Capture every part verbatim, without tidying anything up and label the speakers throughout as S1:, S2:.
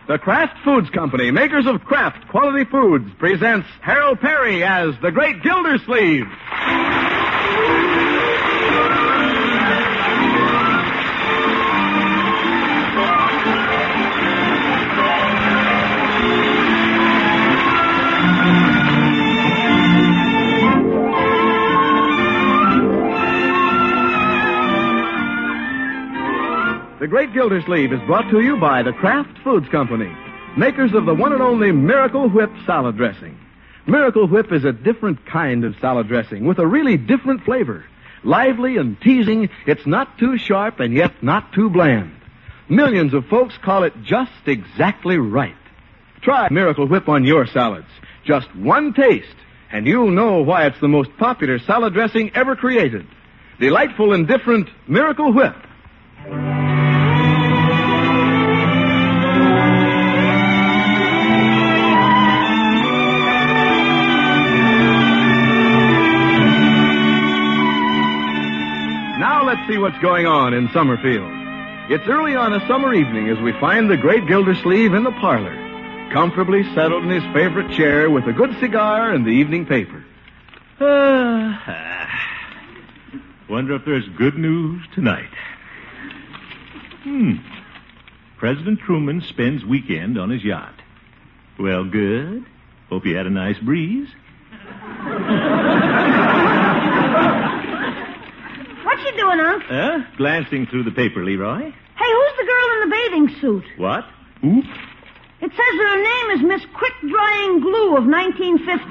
S1: The Kraft Foods Company, makers of Kraft Quality Foods, presents Harold Perry as the Great Gildersleeve. The Great Gildersleeve is brought to you by the Kraft Foods Company, makers of the one and only Miracle Whip salad dressing. Miracle Whip is a different kind of salad dressing with a really different flavor. Lively and teasing, it's not too sharp and yet not too bland. Millions of folks call it just exactly right. Try Miracle Whip on your salads. Just one taste, and you'll know why it's the most popular salad dressing ever created. Delightful and different Miracle Whip. Let's see what's going on in Summerfield. It's early on a summer evening as we find the Great Gildersleeve in the parlor, comfortably settled in his favorite chair with a good cigar and the evening paper.
S2: Uh, wonder if there's good news tonight. Hmm. President Truman spends weekend on his yacht. Well, good. Hope you had a nice breeze.
S3: What you doing, Unc?
S2: Huh? Glancing through the paper, Leroy.
S3: Hey, who's the girl in the bathing suit?
S2: What? Who?
S3: It says that her name is Miss Quick Drying Glue of nineteen fifty.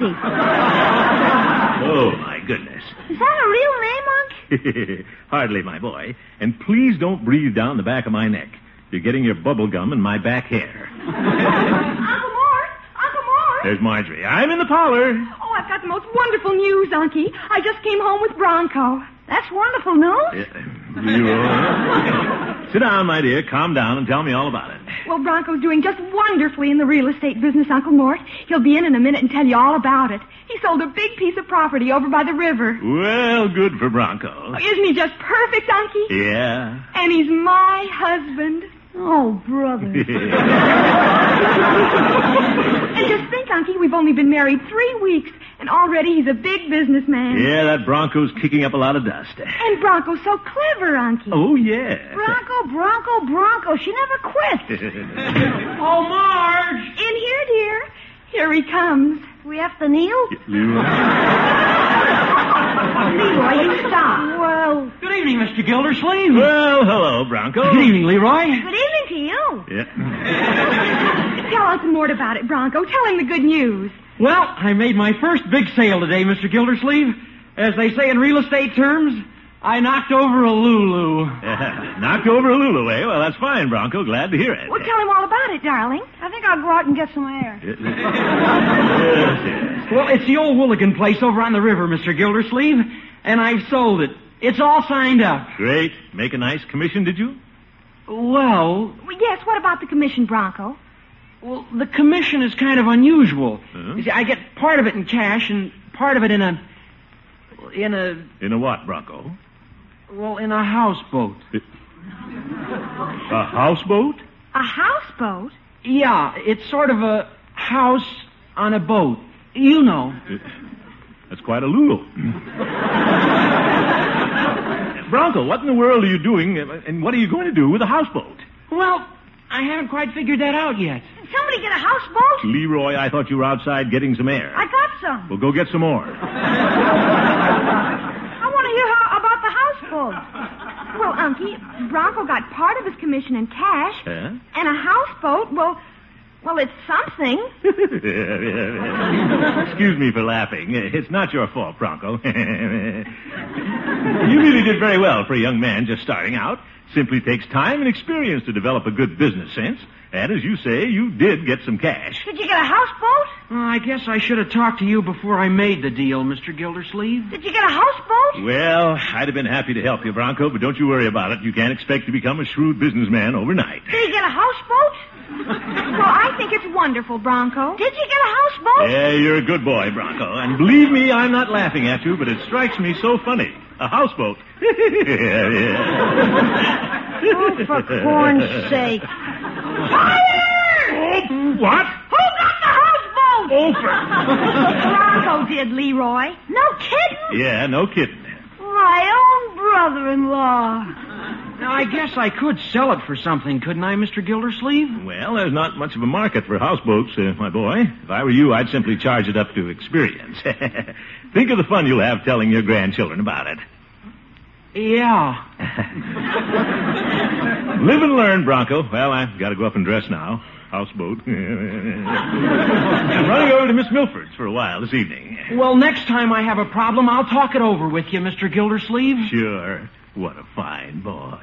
S2: Oh, my goodness.
S3: Is that a real name, Unc?
S2: Hardly, my boy. And please don't breathe down the back of my neck. You're getting your bubble gum in my back hair.
S3: Uncle Mort! Uncle Mort!
S2: There's Marjorie. I'm in the parlor.
S4: Oh, I've got the most wonderful news, Unky. I just came home with Bronco.
S3: That's wonderful news.
S2: Uh, Leroy. Sit down, my dear. Calm down and tell me all about it.
S4: Well, Bronco's doing just wonderfully in the real estate business, Uncle Mort. He'll be in in a minute and tell you all about it. He sold a big piece of property over by the river.
S2: Well, good for Bronco.
S4: Oh, isn't he just perfect, Unky?
S2: Yeah.
S4: And he's my husband.
S3: Oh, brother.
S4: And just think, Unky, we've only been married three weeks, and already he's a big businessman.
S2: Yeah, that Bronco's kicking up a lot of dust.
S4: And Bronco's so clever, Unky.
S2: Oh, yeah.
S3: Bronco, Bronco, Bronco. She never quits.
S5: Oh, Marge!
S4: In here, dear. Here he comes.
S3: We have to kneel?
S2: Leroy.
S3: Leroy, you stop. Well...
S5: Good evening, Mister Gildersleeve.
S2: Well, hello, Bronco.
S5: Good evening, Leroy.
S3: Good evening to you.
S2: Yeah.
S4: Tell Uncle Mort about it, Bronco. Tell him the good news.
S5: Well, I made my first big sale today, Mister Gildersleeve. As they say in real estate terms, I knocked over a Lulu.
S2: Yeah, knocked over a Lulu, eh? Well, that's fine, Bronco. Glad to hear it.
S4: Well, tell him all about it, darling.
S3: I think I'll go out and get some air.
S2: Yes, yes.
S5: Well, it's the old Wooligan place over on the river, Mister Gildersleeve, and I've sold it. It's all signed up.
S2: Great. Make a nice commission, did you?
S5: Well,
S4: Well, yes, what about the commission, Bronco?
S5: well, the commission is kind of unusual.
S2: Huh?
S5: You see, I get part of it in cash and part of it in a... in a...
S2: In a what, Bronco?
S5: well, in a houseboat.
S2: A houseboat?
S4: A houseboat?
S5: Yeah, it's sort of a house on a boat. You know.
S2: That's quite a Lulu. Bronco, what in the world are you doing, and what are you going to do with a houseboat?
S5: Well, I haven't quite figured that out yet.
S3: Did somebody get a houseboat?
S2: Leroy, I thought you were outside getting some air.
S3: I got some.
S2: Well, go get some more.
S3: I want to hear how, about the houseboat.
S4: Well, Unky, Bronco got part of his commission in cash.
S2: Huh?
S4: And a houseboat, well, well, it's something.
S2: Excuse me for laughing. It's not your fault, Bronco. You really did very well for a young man just starting out. Simply takes time and experience to develop a good business sense. And as you say, you did get some cash.
S3: Did you get a houseboat?
S5: Well, I guess I should have talked to you before I made the deal, Mister Gildersleeve.
S3: Did you get a houseboat?
S2: Well, I'd have been happy to help you, Bronco, but don't you worry about it. You can't expect to become a shrewd businessman overnight.
S3: Did you get a houseboat?
S4: Well, I think it's wonderful, Bronco.
S3: Did you get a houseboat?
S2: Yeah, you're a good boy, Bronco. And believe me, I'm not laughing at you, but it strikes me so funny. A houseboat. Yeah, yeah.
S3: Oh, for corn's sake. Fire! did, Leroy. No kidding?
S2: Yeah, no kidding.
S3: My own brother-in-law.
S5: Now, I guess I could sell it for something, couldn't I, Mister Gildersleeve?
S2: Well, there's not much of a market for houseboats, uh, my boy. If I were you, I'd simply charge it up to experience. Think of the fun you'll have telling your grandchildren about it.
S5: Yeah.
S2: Live and learn, Bronco. Well, I've got to go up and dress now. Houseboat. I'm running over to Miss Milford's for a while this evening.
S5: Well, next time I have a problem, I'll talk it over with you, Mister Gildersleeve.
S2: Sure. What a fine boy.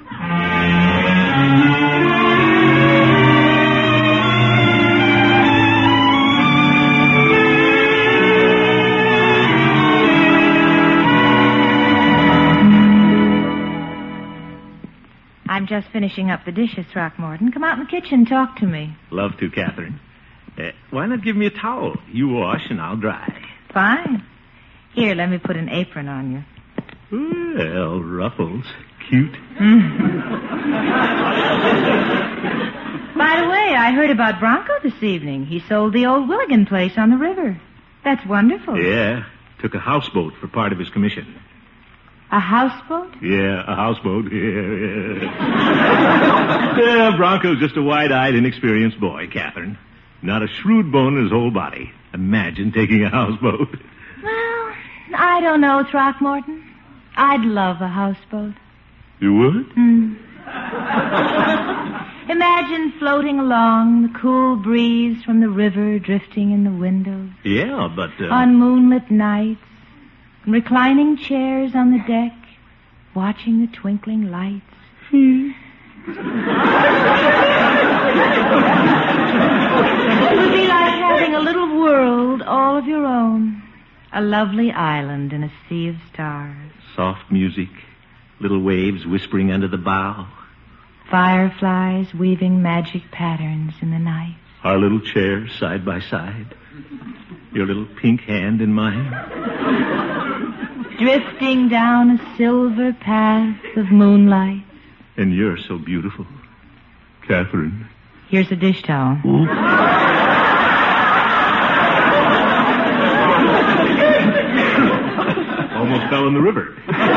S4: I'm just finishing up the dishes, Throckmorton. Come out in the kitchen and talk to me.
S2: Love to, Catherine. Uh, why not give me a towel? You wash and I'll dry.
S4: Fine. Here, let me put an apron on you.
S2: Well, Ruffles. Cute.
S4: By the way, I heard about Bronco this evening. He sold the old Willigan place on the river. That's wonderful.
S2: Yeah. Took a houseboat for part of his commission.
S4: A houseboat?
S2: Yeah, a houseboat. Yeah, yeah. Yeah, Bronco's just a wide-eyed, inexperienced boy, Catherine. Not a shrewd bone in his whole body. Imagine taking a houseboat.
S4: Well, I don't know, Throckmorton. I'd love a houseboat.
S2: You would?
S4: Hmm. Imagine floating along, the cool breeze from the river drifting in the windows.
S2: Yeah, but... Uh...
S4: On moonlit nights, and reclining chairs on the deck, watching the twinkling lights. Hmm. It would be like having a little world all of your own. A lovely island in a sea of stars.
S2: Soft music, little waves whispering under the bow.
S4: Fireflies weaving magic patterns in the night.
S2: Our little chairs side by side. Your little pink hand in mine.
S4: Drifting down a silver path of moonlight.
S2: And you're so beautiful, Catherine.
S4: Here's a dish towel.
S2: Almost fell in the river.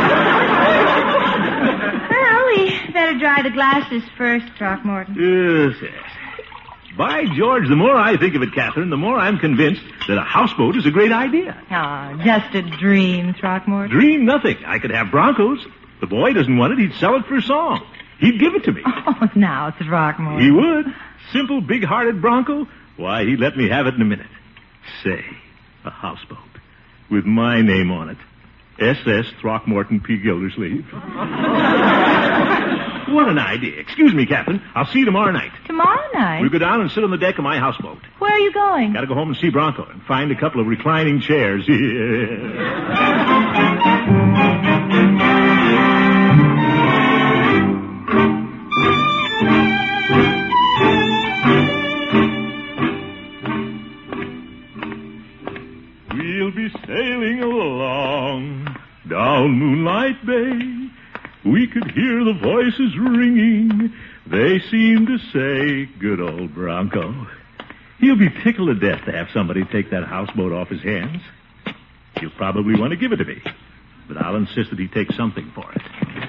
S4: Well, we better dry the glasses first, Throckmorton.
S2: Yes, yes. By George, the more I think of it, Catherine, the more I'm convinced that a houseboat is a great idea.
S4: Oh, just a dream, Throckmorton.
S2: Dream nothing. I could have Broncos. The boy doesn't want it. He'd sell it for a song. He'd give it to me.
S4: Oh, now, Throckmorton.
S2: He would. Simple, big-hearted Bronco. Why, he'd let me have it in a minute. Say, a houseboat with my name on it. S S Throckmorton P. Gildersleeve. What an idea. Excuse me, Captain. I'll see you tomorrow night.
S4: Tomorrow night?
S2: We'll go down and sit on the deck of my houseboat.
S4: Where are you going?
S2: Gotta go home and see Bronco and find a couple of reclining chairs. We'll be sailing along down Moonlight Bay. We could hear the voices ringing. They seem to say, good old Bronco. He'll be tickled to death to have somebody take that houseboat off his hands. He'll probably want to give it to me, but I'll insist that he take something for it.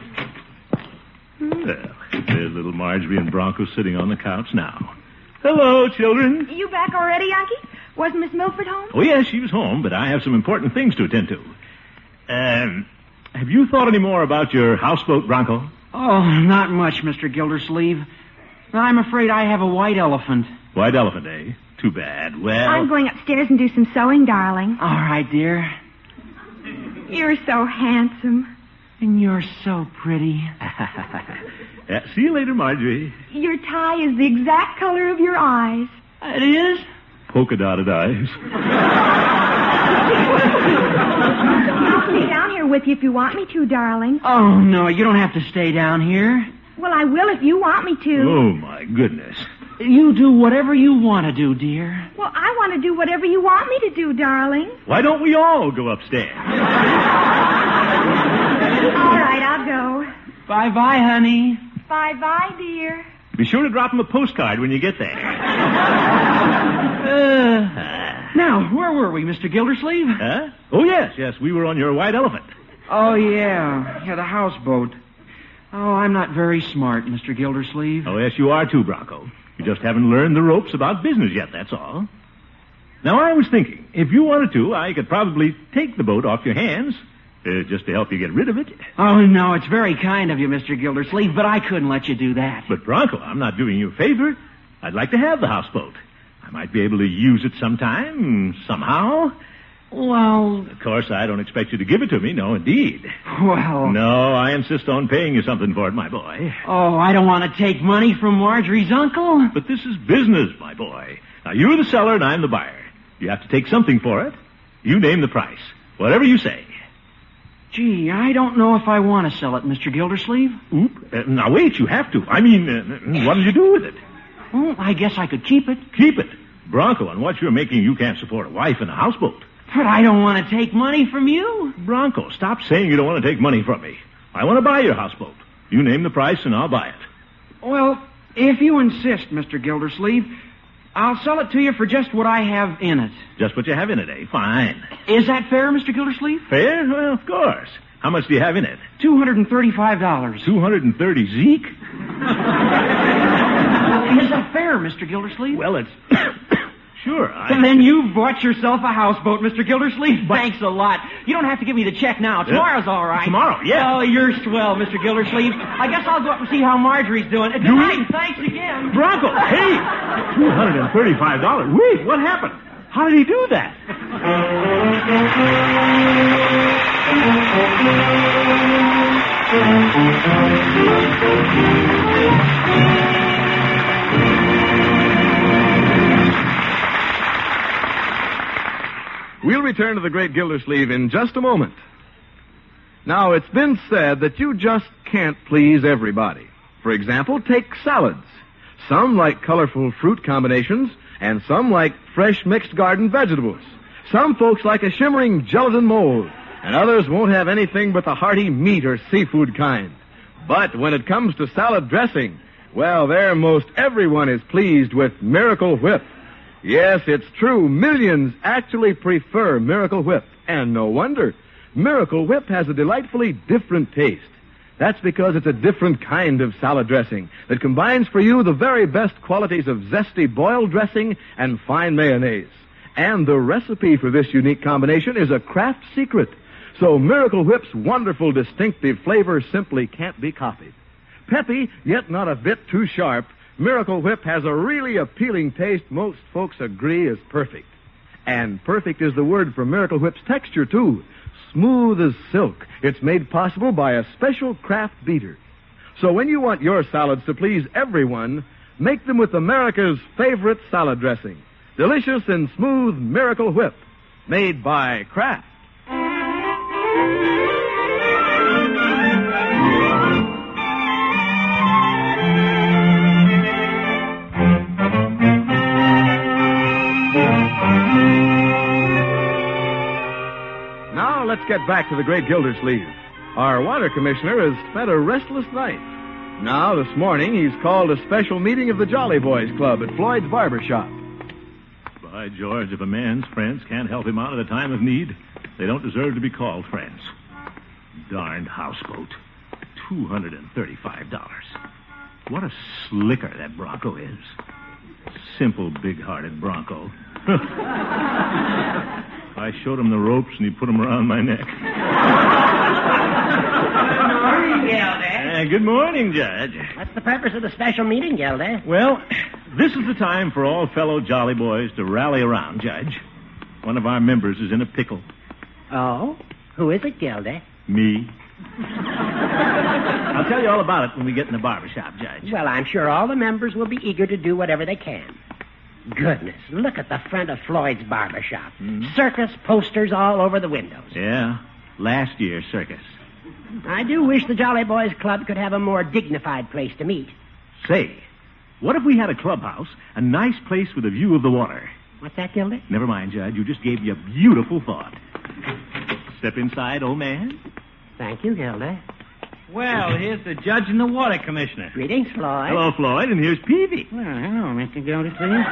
S2: Well, there's little Marjorie and Bronco sitting on the couch now. Hello, children.
S4: You back already, Unky? Wasn't Miss Milford home?
S2: Oh, yes, she was home, but I have some important things to attend to. Um... Have you thought any more about your houseboat, Bronco?
S5: Oh, not much, Mister Gildersleeve. I'm afraid I have a white elephant.
S2: White elephant, eh? Too bad. Well...
S4: I'm going upstairs and do some sewing, darling.
S5: All right, dear.
S4: You're so handsome.
S5: And you're so pretty.
S2: uh, see you later, Marjorie.
S4: Your tie is the exact color of your eyes.
S5: It is?
S2: Polka-dotted eyes.
S4: I'll stay down here with you if you want me to, darling.
S5: Oh, no, you don't have to stay down here.
S4: Well, I will if you want me to.
S2: Oh, my goodness.
S5: You do whatever you want to do, dear.
S4: Well, I want to do whatever you want me to do, darling.
S2: Why don't we all go upstairs?
S4: All right, I'll go.
S5: Bye-bye, honey.
S4: Bye-bye, dear.
S2: Be sure to drop him a postcard when you get there.
S5: Uh... Now, where were we, Mister Gildersleeve?
S2: Huh? Oh, yes, yes. We were on your white elephant.
S5: Oh, yeah. Yeah, the houseboat. Oh, I'm not very smart, Mister Gildersleeve.
S2: Oh, yes, you are too, Bronco. You just haven't learned the ropes about business yet, that's all. Now, I was thinking, if you wanted to, I could probably take the boat off your hands, uh, just to help you get rid of it.
S5: Oh, no, it's very kind of you, Mister Gildersleeve, but I couldn't let you do that.
S2: But, Bronco, I'm not doing you a favor. I'd like to have the houseboat. I might be able to use it sometime, somehow.
S5: Well...
S2: Of course, I don't expect you to give it to me, no, indeed.
S5: Well...
S2: No, I insist on paying you something for it, my boy.
S5: Oh, I don't want to take money from Marjorie's uncle.
S2: But this is business, my boy. Now, you're the seller and I'm the buyer. You have to take something for it. You name the price. Whatever you say.
S5: Gee, I don't know if I want to sell it, Mister Gildersleeve.
S2: Oop. Uh, now, wait, you have to. I mean, uh, what did you do with it?
S5: Well, I guess I could keep it.
S2: Keep it. Bronco, on what you're making, you can't support a wife and a houseboat.
S5: But I don't want to take money from you.
S2: Bronco, stop saying you don't want to take money from me. I want to buy your houseboat. You name the price and I'll buy it.
S5: Well, if you insist, Mister Gildersleeve, I'll sell it to you for just what I have in it.
S2: Just what you have in it, eh? Fine.
S5: Is that fair, Mister Gildersleeve?
S2: Fair? Well, of course. How much do you have in it?
S5: two hundred thirty-five dollars.
S2: two hundred thirty Zeke?
S5: Is that fair, Mister Gildersleeve?
S2: Well, it's... Sure, I...
S5: And then you bought yourself a houseboat, Mister Gildersleeve. But... Thanks a lot. You don't have to give me the check now. Tomorrow's all right.
S2: Tomorrow, yeah.
S5: Oh, you're swell, Mister Gildersleeve. I guess I'll go up and see how Marjorie's doing. Good
S2: You...
S5: night, and thanks again.
S2: Bronco, hey! two hundred thirty-five dollars. Wait, what happened? How did he do that?
S1: We'll return to the Great Gildersleeve in just a moment. Now, it's been said that you just can't please everybody. For example, take salads. Some like colorful fruit combinations, and some like fresh mixed garden vegetables. Some folks like a shimmering gelatin mold, and others won't have anything but the hearty meat or seafood kind. But when it comes to salad dressing, well, there most everyone is pleased with Miracle Whip. Yes, it's true. Millions actually prefer Miracle Whip. And no wonder. Miracle Whip has a delightfully different taste. That's because it's a different kind of salad dressing that combines for you the very best qualities of zesty boiled dressing and fine mayonnaise. And the recipe for this unique combination is a Kraft secret. So Miracle Whip's wonderful distinctive flavor simply can't be copied. Peppy, yet not a bit too sharp, Miracle Whip has a really appealing taste most folks agree is perfect. And perfect is the word for Miracle Whip's texture, too. Smooth as silk. It's made possible by a special Kraft beater. So when you want your salads to please everyone, make them with America's favorite salad dressing. Delicious and smooth Miracle Whip. Made by Kraft. Now let's get back to the Great Gildersleeve. Our water commissioner has spent a restless night. Now, this morning, he's called a special meeting of the Jolly Boys Club at Floyd's Barber Shop.
S2: By George, if a man's friends can't help him out at a time of need, they don't deserve to be called friends. Darned houseboat. two hundred thirty-five dollars. What a slicker that Bronco is. Simple, big-hearted Bronco. I showed him the ropes, and he put them around my neck.
S6: Good morning, Gildy.
S2: Uh, good morning, Judge.
S6: What's the purpose of the special meeting, Gildy?
S2: Well, this is the time for all fellow Jolly Boys to rally around, Judge. One of our members is in a pickle.
S6: Oh? Who is it, Gildy?
S2: Me. I'll tell you all about it when we get in the barber shop, Judge.
S6: Well, I'm sure all the members will be eager to do whatever they can. Goodness, look at the front of Floyd's barber shop. Mm-hmm. Circus posters all over the windows.
S2: Yeah, last year's circus.
S6: I do wish the Jolly Boys Club could have a more dignified place to meet.
S2: Say, what if we had a clubhouse, a nice place with a view of the water?
S6: What's that, Gildy?
S2: Never mind, Judge. You just gave me a beautiful thought. Step inside, old man.
S6: Thank you, Gildy.
S5: Well, here's the judge and the water commissioner.
S6: Greetings, Floyd.
S2: Hello, Floyd, and here's Peavy.
S7: Well, hello, Mister Gildersleeve.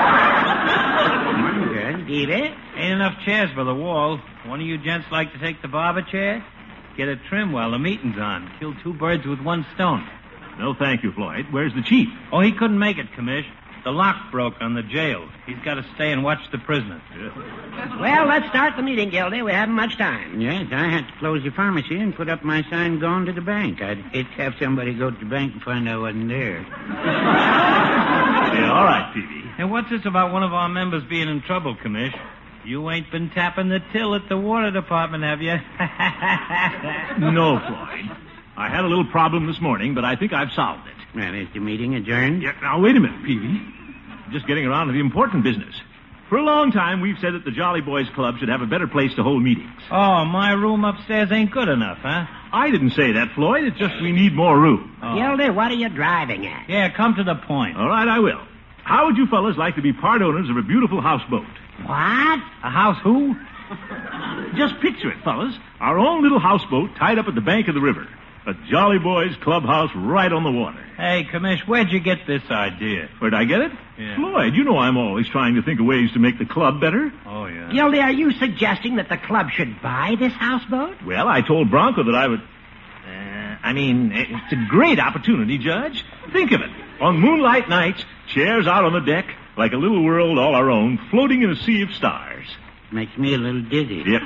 S7: Good.
S6: Peavy?
S5: Ain't enough chairs for the wall. One of you gents like to take the barber chair? Get a trim while the meeting's on. Kill two birds with one stone.
S2: No, thank you, Floyd. Where's the chief?
S5: Oh, he couldn't make it, Commish. The lock broke on the jail. He's got to stay and watch the prisoners.
S2: Yeah.
S6: Well, let's start the meeting, Gildy. We haven't much time.
S7: Yes, I had to close the pharmacy and put up my sign going to the bank. I'd hate to have somebody go to the bank and find I wasn't there.
S2: Yeah, all right, Peavy.
S5: And what's this about one of our members being in trouble, Commish? You ain't been tapping the till at the water department, have you?
S2: No, Floyd. I had a little problem this morning, but I think I've solved it.
S7: Well, is the meeting adjourned?
S2: Yeah, now, wait a minute, Peavy. Just getting around to the important business. For a long time, we've said that the Jolly Boys Club should have a better place to hold meetings.
S5: Oh, my room upstairs ain't good enough, huh?
S2: I didn't say that, Floyd. It's just we need more room.
S5: Oh.
S6: Gildy, what are you driving at?
S5: Yeah, come to the point.
S2: All right, I will. How would you fellas like to be part owners of a beautiful houseboat?
S6: What?
S5: A house who?
S2: Just picture it, fellas. Our own little houseboat tied up at the bank of the river. A Jolly Boys clubhouse right on the water.
S5: Hey, Commish, where'd you get this idea?
S2: Where'd I get it?
S5: Yeah.
S2: Floyd, you know I'm always trying to think of ways to make the club better.
S5: Oh, yeah.
S6: Gildy, are you suggesting that the club should buy this houseboat?
S2: Well, I told Bronco that I would... Uh, I mean, it's a great opportunity, Judge. Think of it. On moonlight nights, chairs out on the deck, like a little world all our own, floating in a sea of stars.
S7: Makes me a little dizzy.
S2: Yep.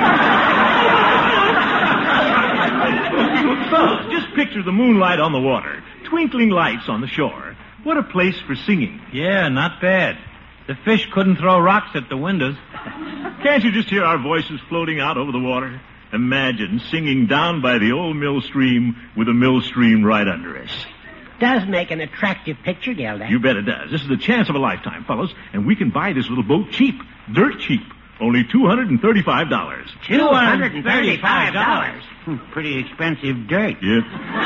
S2: Fellas, just picture the moonlight on the water, twinkling lights on the shore. What a place for singing.
S5: Yeah, not bad. The fish couldn't throw rocks at the windows.
S2: Can't you just hear our voices floating out over the water? Imagine singing down by the old mill stream with a mill stream right under us.
S6: Does make an attractive picture, Gildy.
S2: You bet it does. This is the chance of a lifetime, fellas, and we can buy this little boat cheap, dirt cheap. Only two hundred thirty-five dollars.
S6: two hundred thirty-five dollars.
S7: Hmm, pretty expensive dirt.
S2: Yep.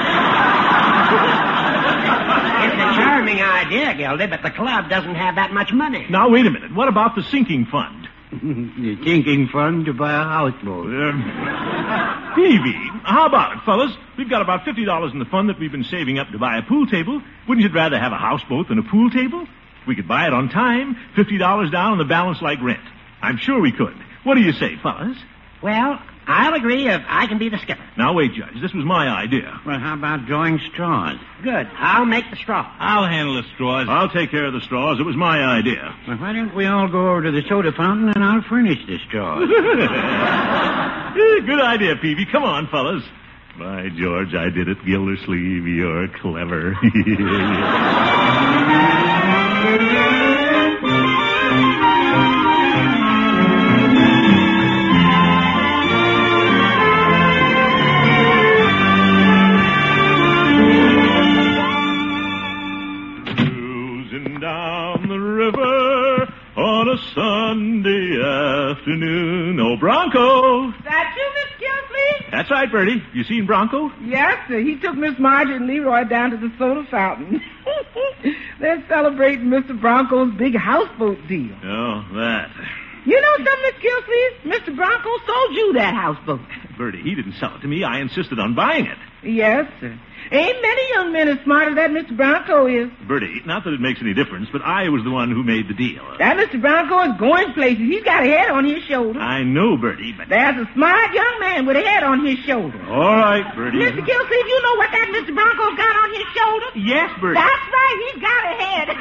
S6: It's a charming idea, Gildy, but the club doesn't have that much money.
S2: Now, wait a minute. What about the sinking fund?
S7: The sinking fund to buy a houseboat.
S2: Um, Peavy, how about it, fellas? We've got about fifty dollars in the fund that we've been saving up to buy a pool table. Wouldn't you rather have a houseboat than a pool table? We could buy it on time, fifty dollars down, and the balance like rent. I'm sure we could. What do you say, fellas?
S6: Well, I'll agree if I can be the skipper.
S2: Now, wait, Judge. This was my idea.
S7: Well, how about drawing straws?
S6: Good. I'll make the straw.
S5: I'll handle the straws.
S2: I'll take care of the straws. It was my idea.
S7: Well, why don't we all go over to the soda fountain and I'll furnish the straws?
S2: Good idea, Peavy. Come on, fellas. By George, I did it, Gildersleeve. You're clever. On a Sunday afternoon. Oh, Bronco.
S8: That you, Miss Gildersleeve?
S2: That's right, Bertie. You seen Bronco?
S8: Yes, sir. He took Miss Marjorie and Leroy down to the soda fountain. They're celebrating Mister Bronco's big houseboat deal.
S2: Oh, that.
S8: You know something, Miss Gildersleeve? Mister Bronco sold you that houseboat.
S2: Bertie, he didn't sell it to me. I insisted on buying it.
S8: Yes, sir. Ain't many young men as smart as that Mister Bronco is.
S2: Bertie, not that it makes any difference, but I was the one who made the deal.
S8: That Mister Bronco is going places. He's got a head on his shoulder.
S2: I know, Bertie, but...
S8: There's a smart young man with a head on his shoulder.
S2: All right, Bertie.
S8: Mister Gildersleeve, you know what that Mister Bronco's got on his shoulder?
S2: Yes, Bertie.
S8: That's right. He's got a head.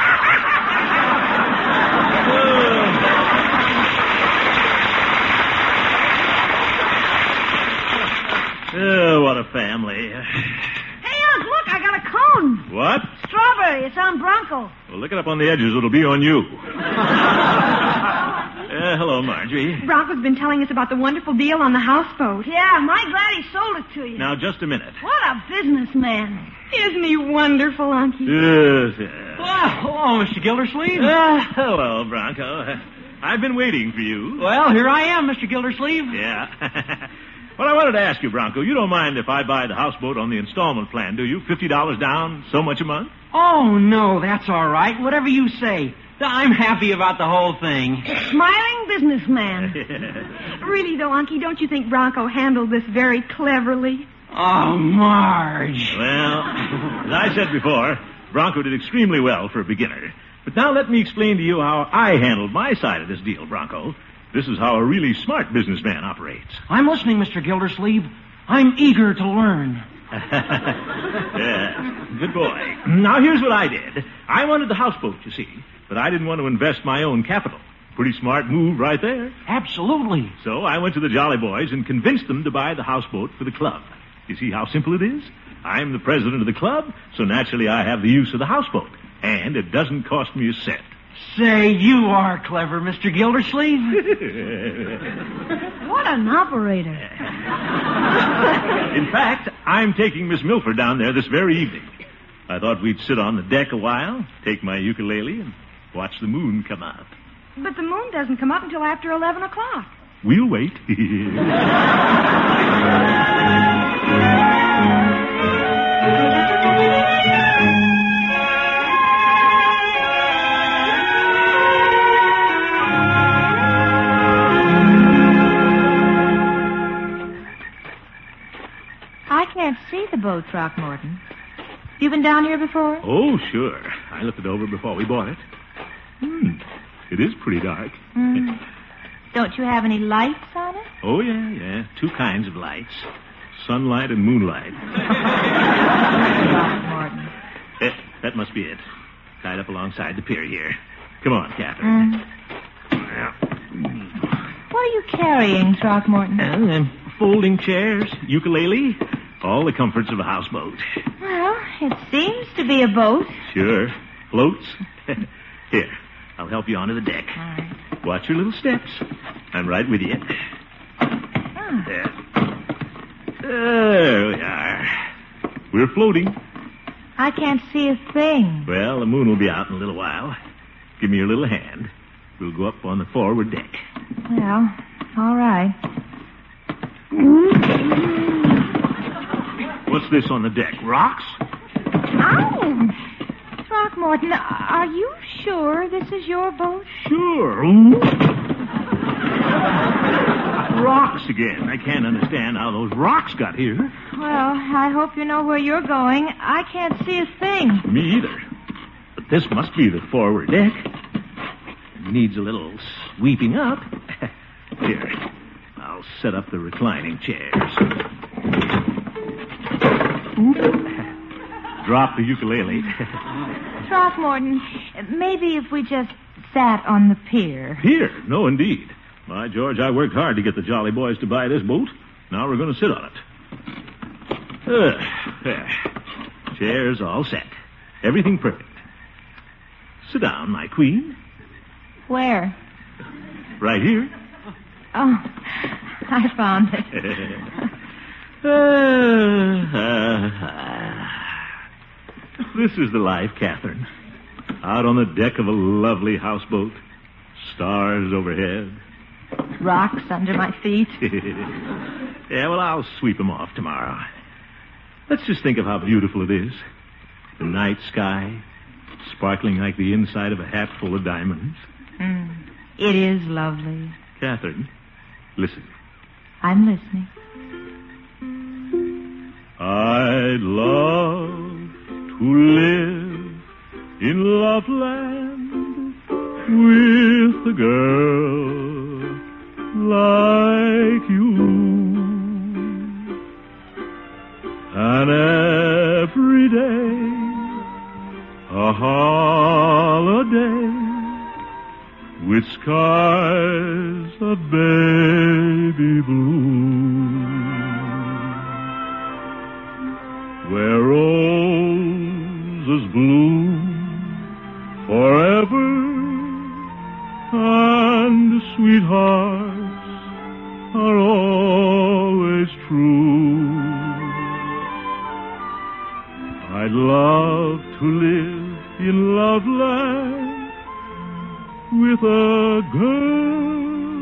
S2: Oh, what a family.
S3: Hey, Unc, look, I got a cone.
S2: What?
S3: Strawberry. It's on Bronco.
S2: Well, look it up on the edges. It'll be on you. uh, hello, Marjorie.
S4: Bronco's been telling us about the wonderful deal on the houseboat.
S3: Yeah, I'm mighty glad he sold it to you.
S2: Now, just a minute.
S3: What a businessman.
S4: Isn't he wonderful, Unky?
S2: Yes, yes.
S5: Well, hello, Mister Gildersleeve.
S2: Uh, hello, Bronco. I've been waiting for you.
S5: Well, here I am, Mister Gildersleeve.
S2: Yeah. Well, I wanted to ask you, Bronco, you don't mind if I buy the houseboat on the installment plan, do you? fifty dollars down, so much a month?
S5: Oh, no, that's all right. Whatever you say. I'm happy about the whole thing.
S3: Smiling businessman.
S4: Really, though, Unky, don't you think Bronco handled this very cleverly?
S5: Oh, Marge.
S2: Well, as I said before, Bronco did extremely well for a beginner. But now let me explain to you how I handled my side of this deal, Bronco. This is how a really smart businessman operates.
S5: I'm listening, Mister Gildersleeve. I'm eager to learn.
S2: Yeah, good boy. Now, here's what I did. I wanted the houseboat, you see, but I didn't want to invest my own capital. Pretty smart move right there.
S5: Absolutely.
S2: So I went to the Jolly Boys and convinced them to buy the houseboat for the club. You see how simple it is? I'm the president of the club, so naturally I have the use of the houseboat. And it doesn't cost me a cent.
S5: Say, you are clever, Mister Gildersleeve.
S3: What an operator.
S2: In fact, I'm taking Miss Milford down there this very evening. I thought we'd sit on the deck a while, take my ukulele, and watch the moon come out.
S4: But the moon doesn't come up until after eleven o'clock.
S2: We'll wait.
S9: I can't see the boat, Throckmorton. You been down here before?
S2: Oh, sure. I looked it over before we bought it. Hmm. It is pretty dark.
S9: Mm. Don't you have any lights on it?
S2: Oh, yeah, yeah. Two kinds of lights. Sunlight and moonlight.
S9: Throckmorton.
S2: Eh, that must be it. Tied up alongside the pier here. Come on, Catherine.
S9: Mm. What are you carrying, Throckmorton?
S2: Uh, folding chairs, ukulele, all the comforts of a houseboat.
S9: Well, it seems to be a boat.
S2: Sure. Floats. Here, I'll help you onto the deck.
S9: All right.
S2: Watch your little steps. I'm right with you.
S9: Ah.
S2: There. There we are. We're floating.
S9: I can't see a thing.
S2: Well, the moon will be out in a little while. Give me your little hand. We'll go up on the forward deck.
S9: Well, all right.
S2: What's this on the deck? Rocks?
S9: Ow! Throckmorton, are you sure this is your boat?
S2: Sure. Rocks again. I can't understand how those rocks got here.
S9: Well, I hope you know where you're going. I can't see a thing.
S2: Me either. But this must be the forward deck. It needs a little sweeping up. Here, I'll set up the reclining chairs. Drop the ukulele.
S9: Throckmorton, maybe if we just sat on the pier.
S2: Here? No, indeed. By George, I worked hard to get the Jolly Boys to buy this boat. Now we're going to sit on it. Uh, there. Chairs all set. Everything perfect. Sit down, my queen.
S9: Where?
S2: Right here.
S9: Oh, I found it.
S2: uh, uh, uh. This is the life, Catherine. Out on the deck of a lovely houseboat. Stars overhead.
S9: Rocks under my feet.
S2: Yeah, well, I'll sweep them off tomorrow. Let's just think of how beautiful it is. The night sky, sparkling like the inside of a hat full of diamonds.
S9: Mm, it is lovely.
S2: Catherine, listen.
S9: I'm listening.
S2: I'd love to live in Loveland with a girl like you. And every day a holiday with skies of baby blue, where roses bloom forever and sweethearts are always true. I'd love to live in Loveland with a girl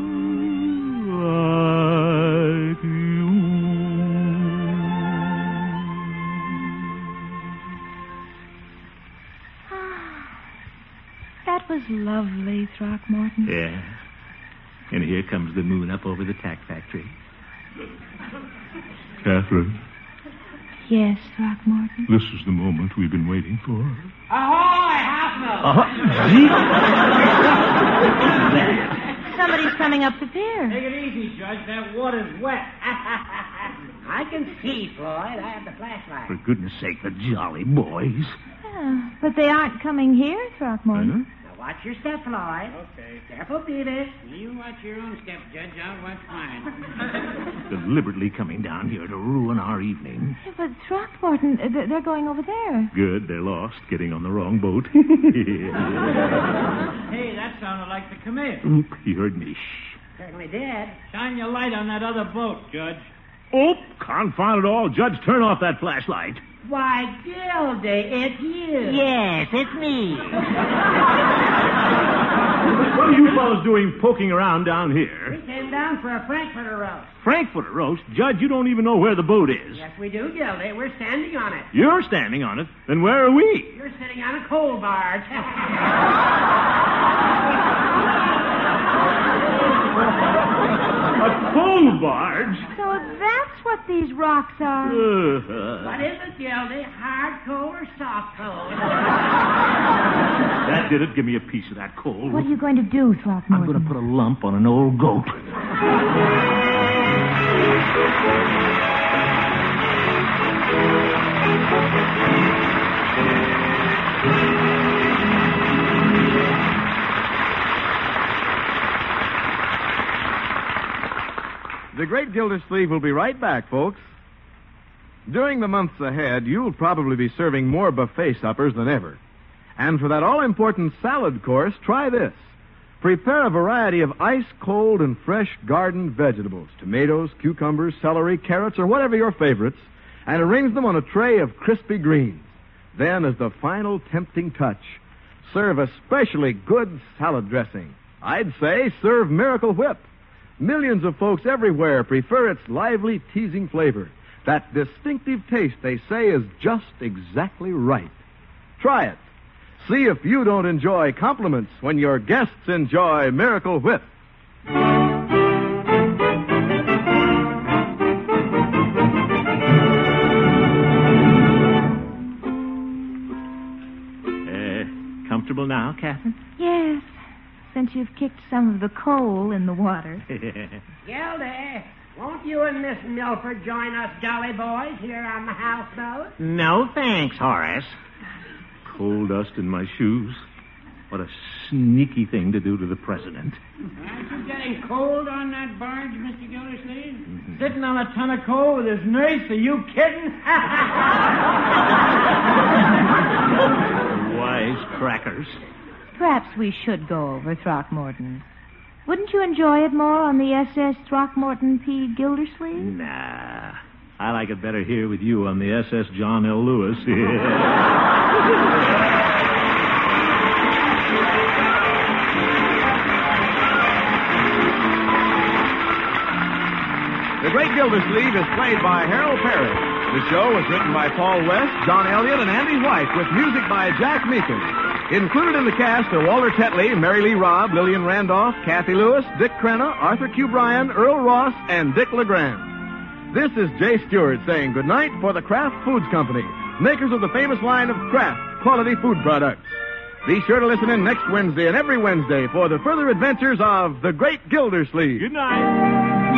S2: like you.
S9: That was lovely, Throckmorton.
S2: Yeah. And here comes the moon up over the tack factory. Catherine,
S9: Yes, Throckmorton.
S2: This is the moment we've been waiting for.
S6: Ahoy, house
S9: Somebody's coming up the pier.
S5: Take it easy, Judge. That water's wet.
S6: I can see, Floyd. I have the flashlight.
S2: For goodness sake, the jolly boys.
S9: Oh, but they aren't coming here, Throckmorton.
S2: Huh?
S6: Now watch your step, Floyd.
S5: Okay.
S6: Careful, Peter.
S7: You watch your own step, Judge. I'll watch mine.
S2: Deliberately coming down here to ruin our evening.
S9: Yeah, but Throckmorton, uh, they're going over there.
S2: Good, they're lost, getting on the wrong boat.
S5: Hey, that sounded like the commit.
S2: Oop, he heard me. Shh.
S6: Certainly did.
S5: Shine your light on that other boat, Judge.
S2: Oop, confound it all. Judge, turn off that flashlight.
S6: Why, Gildy, it's you.
S7: Yes, it's me.
S2: What are you fellows doing poking around down here?
S6: We came down for a Frankfurter roast.
S2: Frankfurter roast? Judge, you don't even know where the boat is.
S6: Yes, we do, Gildy. We're standing on it.
S2: You're standing on it. Then where are we?
S6: You're sitting on a coal barge.
S2: A coal barge?
S9: So that's what these rocks are.
S2: Uh,
S6: What is it, Gildy? Hard coal or soft coal?
S2: that did it. Give me a piece of that coal.
S9: What are you going to do, Throckmorton?
S2: I'm going to put a lump on an old goat.
S1: The Great Gildersleeve will be right back, folks. During the months ahead, you'll probably be serving more buffet suppers than ever. And for that all-important salad course, try this. Prepare a variety of ice-cold and fresh garden vegetables, tomatoes, cucumbers, celery, carrots, or whatever your favorites, and arrange them on a tray of crispy greens. Then, as the final tempting touch, serve a specially good salad dressing. I'd say serve Miracle Whip. Millions of folks everywhere prefer its lively, teasing flavor. That distinctive taste, they say, is just exactly right. Try it. See if you don't enjoy compliments when your guests enjoy Miracle Whip.
S2: Uh, comfortable now, Catherine?
S9: Yes, since you've kicked some of the coal in the water.
S6: Gildy, won't you and Miss Milford join us jolly boys here on the houseboat?
S7: No, thanks, Horace.
S2: Coal dust in my shoes. What a sneaky thing to do to the president.
S5: Aren't you getting cold on that barge, Mister Gildersleeve? Mm-hmm. Sitting on a ton of coal with his nurse? Are you kidding?
S2: Wise crackers.
S9: Perhaps we should go over, Throckmorton. Wouldn't you enjoy it more on the S S Throckmorton P. Gildersleeve?
S2: Nah. I like it better here with you on the S S John L. Lewis.
S1: The Great Gildersleeve is played by Harold Perry. The show was written by Paul West, John Elliott, and Andy White, with music by Jack Meakin. Included in the cast are Walter Tetley, Mary Lee Robb, Lillian Randolph, Kathy Lewis, Dick Crenna, Arthur Q. Bryan, Earl Ross, and Dick LeGrand. This is Jay Stewart saying goodnight for the Kraft Foods Company, makers of the famous line of Kraft quality food products. Be sure to listen in next Wednesday and every Wednesday for the further adventures of the Great Gildersleeve.
S2: Good night.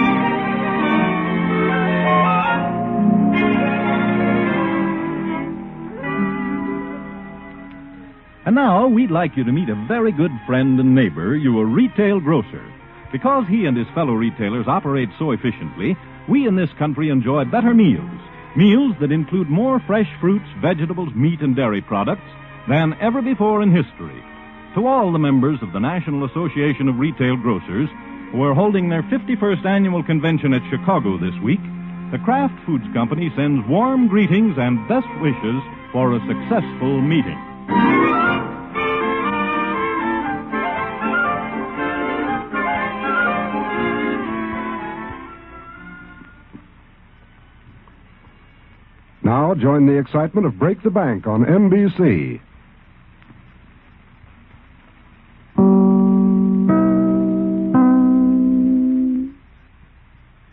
S10: And now, we'd like you to meet a very good friend and neighbor, your retail grocer. Because he and his fellow retailers operate so efficiently, we in this country enjoy better meals. Meals that include more fresh fruits, vegetables, meat, and dairy products than ever before in history. To all the members of the National Association of Retail Grocers, who are holding their fifty-first annual convention at Chicago this week, the Kraft Foods Company sends warm greetings and best wishes for a successful meeting.
S11: Now join the excitement of Break the Bank on N B C.